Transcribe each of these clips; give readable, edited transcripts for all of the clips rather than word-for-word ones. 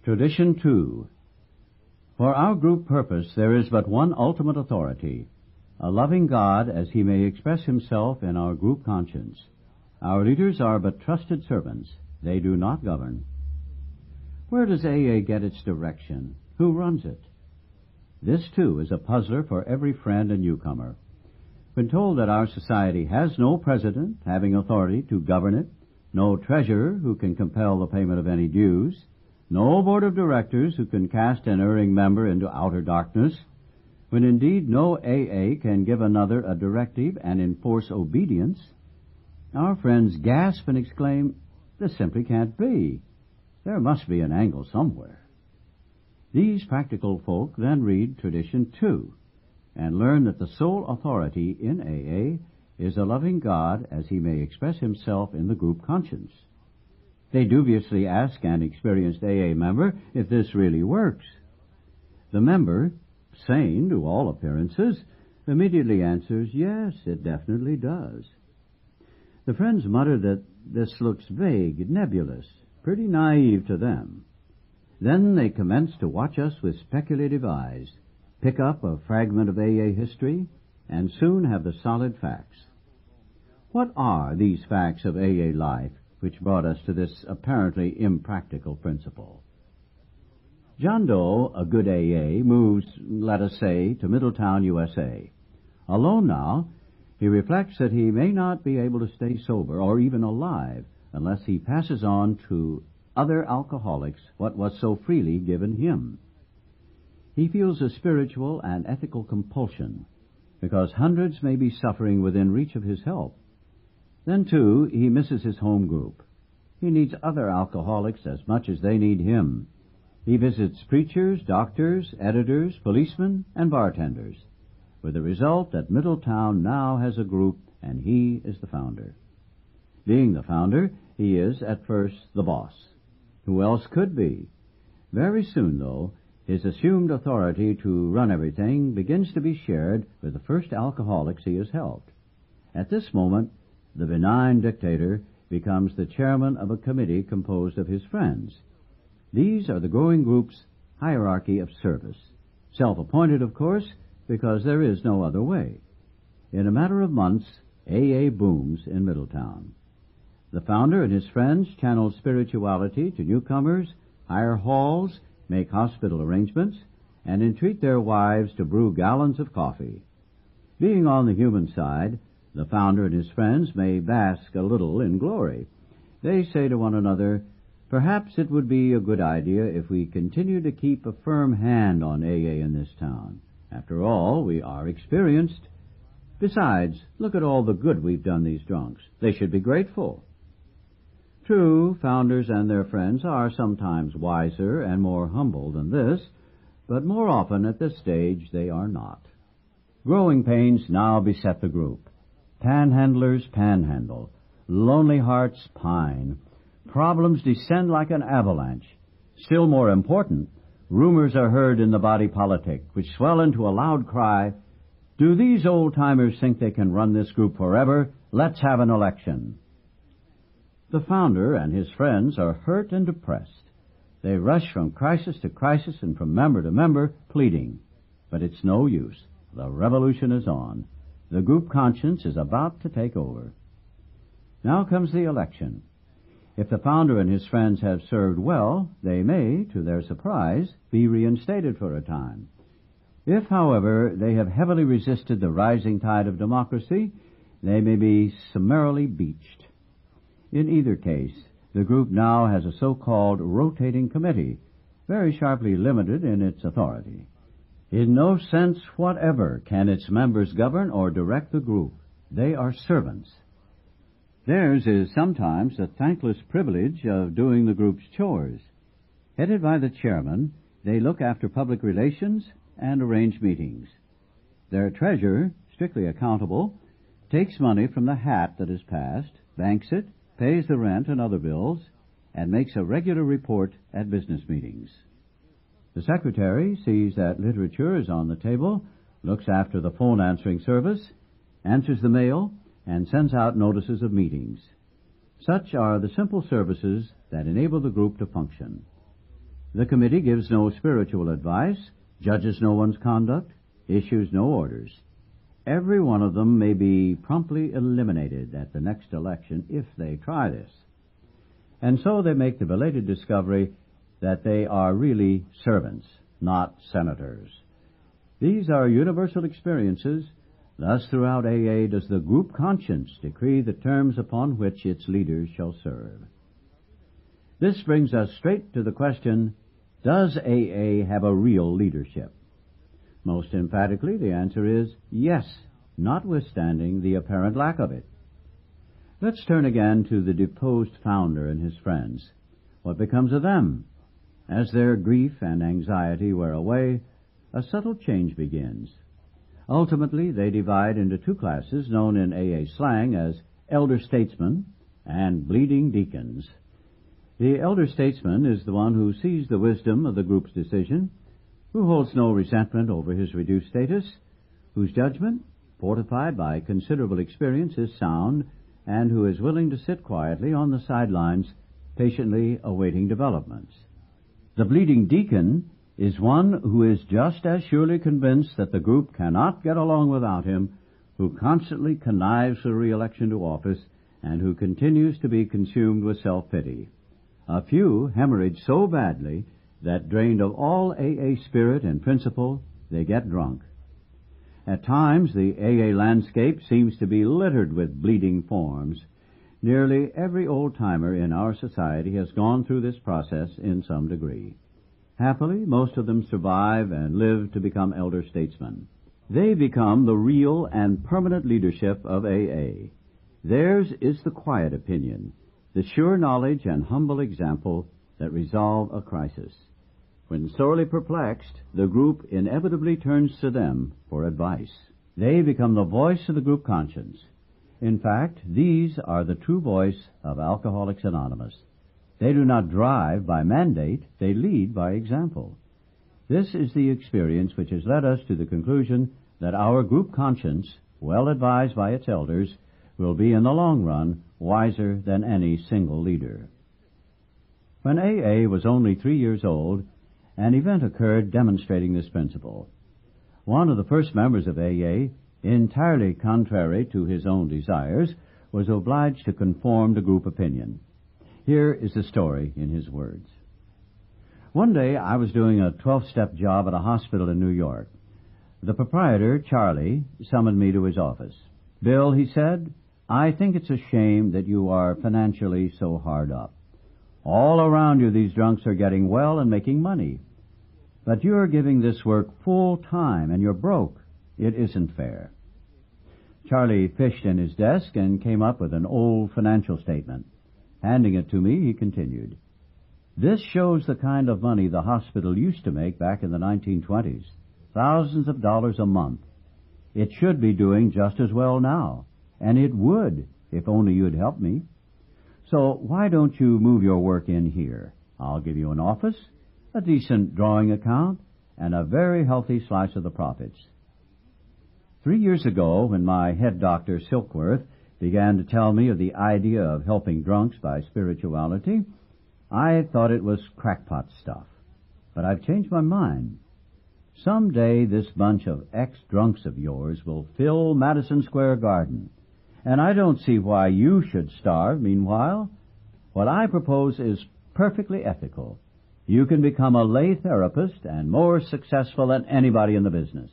Tradition 2. For our group purpose there is but one ultimate authority, a loving God as he may express himself in our group conscience. Our leaders are but trusted servants. They do not govern. Where does AA get its direction? Who runs it? This, too, is a puzzler for every friend and newcomer. When told that our society has no president having authority to govern it, no treasurer who can compel the payment of any dues, no board of directors who can cast an erring member into outer darkness, when indeed no AA can give another a directive and enforce obedience, our friends gasp and exclaim, "This simply can't be. There must be an angle somewhere." These practical folk then read Tradition 2 and learn that the sole authority in AA is a loving God as he may express himself in the group conscience. They dubiously ask an experienced AA member if this really works. The member, sane to all appearances, immediately answers, "Yes, it definitely does." The friends mutter that this looks vague, nebulous, pretty naive to them. Then they commence to watch us with speculative eyes, pick up a fragment of AA history, and soon have the solid facts. What are these facts of AA life which brought us to this apparently impractical principle? John Doe, a good AA, moves, let us say, to Middletown, USA. Alone now, he reflects that he may not be able to stay sober or even alive unless he passes on to other alcoholics what was so freely given him. He feels a spiritual and ethical compulsion because hundreds may be suffering within reach of his help. Then, too, he misses his home group. He needs other alcoholics as much as they need him. He visits preachers, doctors, editors, policemen, and bartenders, with the result that Middletown now has a group, and he is the founder. Being the founder, he is, at first, the boss. Who else could be? Very soon, though, his assumed authority to run everything begins to be shared with the first alcoholics he has helped. At this moment, the benign dictator becomes the chairman of a committee composed of his friends. These are the growing group's hierarchy of service. Self-appointed, of course, because there is no other way. In a matter of months, AA booms in Middletown. The founder and his friends channel spirituality to newcomers, hire halls, make hospital arrangements, and entreat their wives to brew gallons of coffee. Being on the human side, the founder and his friends may bask a little in glory. They say to one another, "Perhaps it would be a good idea if we continue to keep a firm hand on AA in this town. After all, we are experienced. Besides, look at all the good we've done these drunks. They should be grateful." True, founders and their friends are sometimes wiser and more humble than this, but more often at this stage they are not. Growing pains now beset the group. Panhandlers panhandle. Lonely hearts pine. Problems descend like an avalanche. Still more important, rumors are heard in the body politic, which swell into a loud cry, "Do these old-timers think they can run this group forever? Let's have an election." The founder and his friends are hurt and depressed. They rush from crisis to crisis and from member to member, pleading. But it's no use. The revolution is on. The group conscience is about to take over. Now comes the election. If the founder and his friends have served well, they may, to their surprise, be reinstated for a time. If, however, they have heavily resisted the rising tide of democracy, they may be summarily beached. In either case, the group now has a so-called rotating committee, very sharply limited in its authority. In no sense whatever can its members govern or direct the group. They are servants. Theirs is sometimes the thankless privilege of doing the group's chores. Headed by the chairman, they look after public relations and arrange meetings. Their treasurer, strictly accountable, takes money from the hat that is passed, banks it, pays the rent and other bills, and makes a regular report at business meetings. The secretary sees that literature is on the table, looks after the phone answering service, answers the mail, and sends out notices of meetings. Such are the simple services that enable the group to function. The committee gives no spiritual advice, judges no one's conduct, issues no orders. Every one of them may be promptly eliminated at the next election if they try this. And so they make the belated discovery that they are really servants, not senators. These are universal experiences. Thus, throughout AA does the group conscience decree the terms upon which its leaders shall serve. This brings us straight to the question, does AA have a real leadership? Most emphatically, the answer is yes, notwithstanding the apparent lack of it. Let's turn again to the deposed founder and his friends. What becomes of them? As their grief and anxiety wear away, a subtle change begins. Ultimately, they divide into two classes known in AA slang as elder statesmen and bleeding deacons. The elder statesman is the one who sees the wisdom of the group's decision, who holds no resentment over his reduced status, whose judgment, fortified by considerable experience, is sound, and who is willing to sit quietly on the sidelines, patiently awaiting developments. The bleeding deacon is one who is just as surely convinced that the group cannot get along without him, who constantly connives for re-election to office, and who continues to be consumed with self-pity. A few hemorrhage so badly that, drained of all AA spirit and principle, they get drunk. At times, the AA landscape seems to be littered with bleeding forms. Nearly every old-timer in our society has gone through this process in some degree. Happily, most of them survive and live to become elder statesmen. They become the real and permanent leadership of AA. Theirs is the quiet opinion, the sure knowledge and humble example that resolve a crisis. When sorely perplexed, the group inevitably turns to them for advice. They become the voice of the group conscience. In fact, these are the true voice of Alcoholics Anonymous. They do not drive by mandate, they lead by example. This is the experience which has led us to the conclusion that our group conscience, well advised by its elders, will be in the long run wiser than any single leader. When AA was only 3 years old, an event occurred demonstrating this principle. One of the first members of AA, entirely contrary to his own desires, was obliged to conform to group opinion. Here is the story in his words. One day I was doing a 12-step job at a hospital in New York. The proprietor, Charlie, summoned me to his office. "Bill," he said, "I think it's a shame that you are financially so hard up. All around you these drunks are getting well and making money. But you're giving this work full time and you're broke. It isn't fair." Charlie fished in his desk and came up with an old financial statement. Handing it to me, he continued, "This shows the kind of money the hospital used to make back in the 1920s. Thousands of dollars a month. It should be doing just as well now, and it would if only you'd help me. So why don't you move your work in here? I'll give you an office, a decent drawing account, and a very healthy slice of the profits." 3 years ago, when my head doctor, Silkworth, began to tell me of the idea of helping drunks by spirituality, I thought it was crackpot stuff. But I've changed my mind. Some day this bunch of ex-drunks of yours will fill Madison Square Garden, and I don't see why you should starve meanwhile. What I propose is perfectly ethical. You can become a lay therapist and more successful than anybody in the business.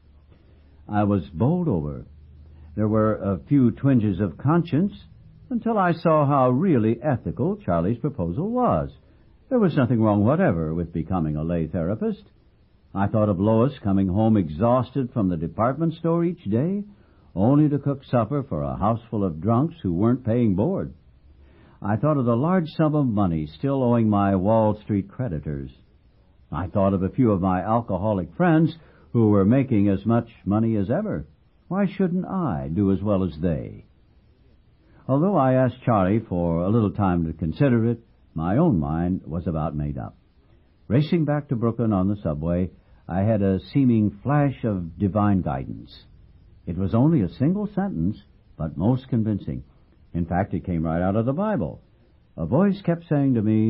I was bowled over. There were a few twinges of conscience until I saw how really ethical Charlie's proposal was. There was nothing wrong whatever with becoming a lay therapist. I thought of Lois coming home exhausted from the department store each day, only to cook supper for a house full of drunks who weren't paying board. I thought of the large sum of money still owing my Wall Street creditors. I thought of a few of my alcoholic friends who were making as much money as ever. Why shouldn't I do as well as they? Although I asked Charlie for a little time to consider it, my own mind was about made up. Racing back to Brooklyn on the subway, I had a seeming flash of divine guidance. It was only a single sentence, but most convincing. In fact, it came right out of the Bible. A voice kept saying to me,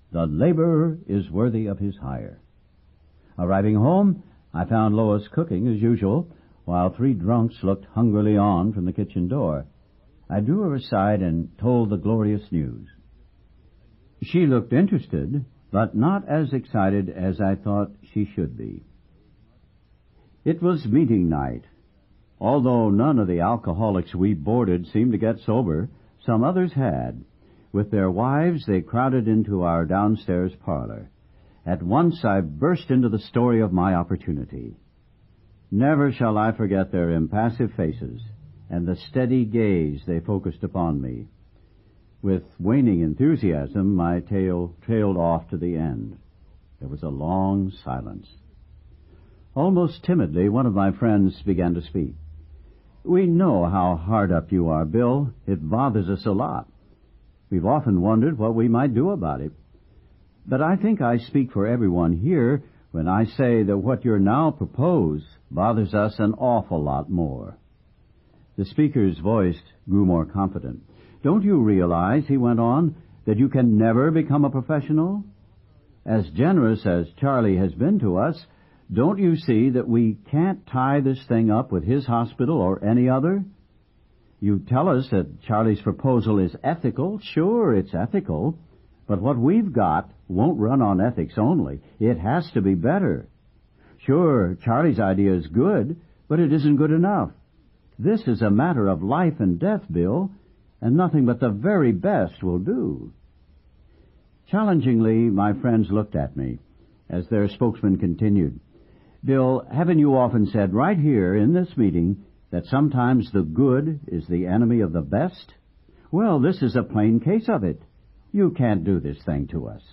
The laborer is worthy of his hire. Arriving home, I found Lois cooking as usual, while 3 drunks looked hungrily on from the kitchen door. I drew her aside and told the glorious news. She looked interested, but not as excited as I thought she should be. It was meeting night. Although none of the alcoholics we boarded seemed to get sober, some others had. With their wives, they crowded into our downstairs parlor. At once I burst into the story of my opportunity. Never shall I forget their impassive faces and the steady gaze they focused upon me. With waning enthusiasm, my tale trailed off to the end. There was a long silence. Almost timidly, one of my friends began to speak. "We know how hard up you are, Bill. It bothers us a lot. We've often wondered what we might do about it. But I think I speak for everyone here when I say that what you now propose bothers us an awful lot more." The speaker's voice grew more confident. "Don't you realize," he went on, "that you can never become a professional? As generous as Charlie has been to us, don't you see that we can't tie this thing up with his hospital or any other? You tell us that Charlie's proposal is ethical. Sure, it's ethical. But what we've got won't run on ethics only. It has to be better. Sure, Charlie's idea is good, but it isn't good enough. This is a matter of life and death, Bill, and nothing but the very best will do." Challengingly, my friends looked at me as their spokesman continued. "Bill, haven't you often said right here in this meeting that sometimes the good is the enemy of the best? Well, this is a plain case of it. You can't do this thing to us."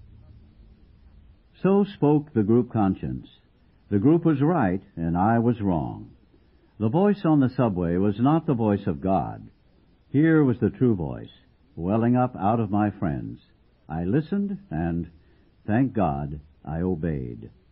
So spoke the group conscience. The group was right, and I was wrong. The voice on the subway was not the voice of God. Here was the true voice, welling up out of my friends. I listened, and, thank God, I obeyed.